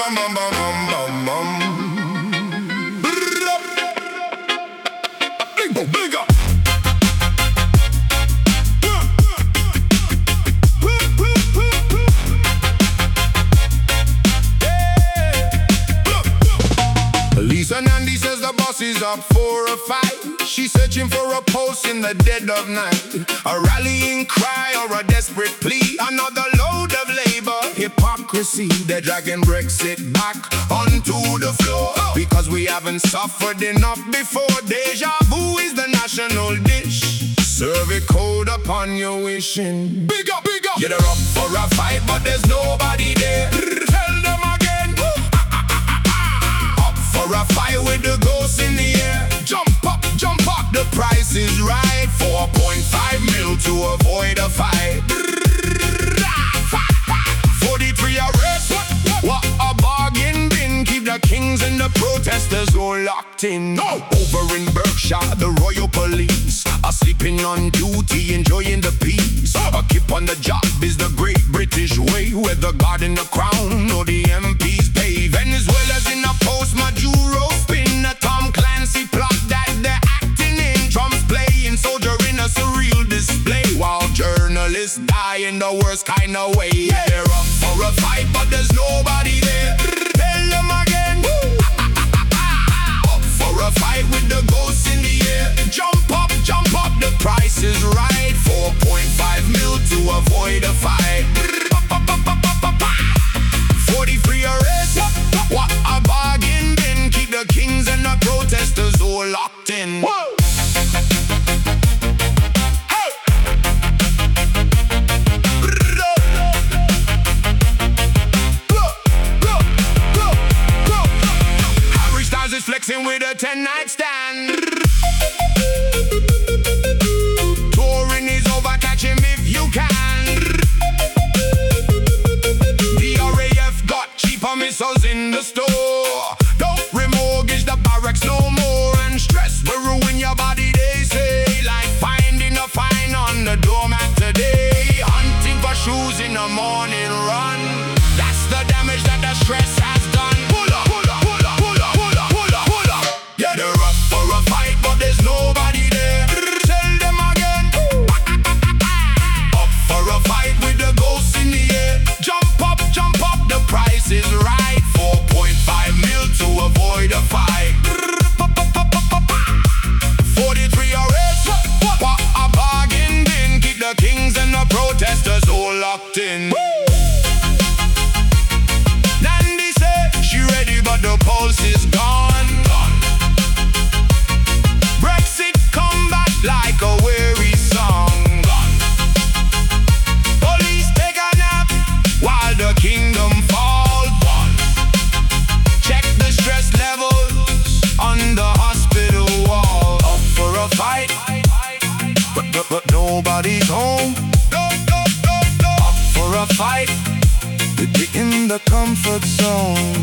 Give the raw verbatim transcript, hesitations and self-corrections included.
bum bum bum bum bum bum. Big bo, big up. Lisa Nandy says the boss is up for a fight. She's searching for a post in the dead of night. A rallying cry or a desperate plea. Another load of labor, hypocrisy. They're dragging Brexit back onto the floor, because we haven't suffered enough before. Deja vu is the national dish. Serve it cold upon your wishing. Big up, big up. Get her up for a fight, but there's nobody there. Tell them again. Up for a fight with the ghosts in the air. Jump up, jump up, the price is right. four point five mil to avoid a fight. forty-three arrests, what a bargain bin. Keep the kings and the protesters all locked in. No. Over in Berkshire, the royal police are sleeping on duty, enjoying the peace. A keep on the job is the great British way, where the guard and the crown or the M Ps pay. Venezuela's in a post-Maduro spin, a Tom Clancy plot that they're acting in. Trump's playing soldier in a surreal display, while journalists die in the worst kind of way. Yeah. They're up for a fight, but there's nobody there. Tell them again. Up for a fight with the ghosts in the air. Jump up, jump up, the price is right. four point five mil to avoid a fight. forty-three arrests, what a bargain bin. Keep the kings and the protesters all locked in. Whoa. Flexing with a ten-night stand. Touring is over, catch him if you can. The R A F got cheaper missiles in the store. Don't remortgage the barracks no more. And stress will ruin your body, they say. Like finding a fine on the doormat today. Hunting for shoes in the morning run. That's the damage that the stress has done. Pull up, pull up. There's nobody there. Tell them again. Up for a fight with the ghosts in the air. Jump up, jump up, the price is right. four point five mil to avoid a fight. forty-three arrests, what a bargain bin. Keep the kings and the protesters all locked in. Nandy said she ready, but the pulse is gone. Like a weary song. Police take a nap while the kingdom falls. Check the stress levels on the hospital wall. Up for a fight, but, but, but nobody's home. Up for a fight, in the comfort zone.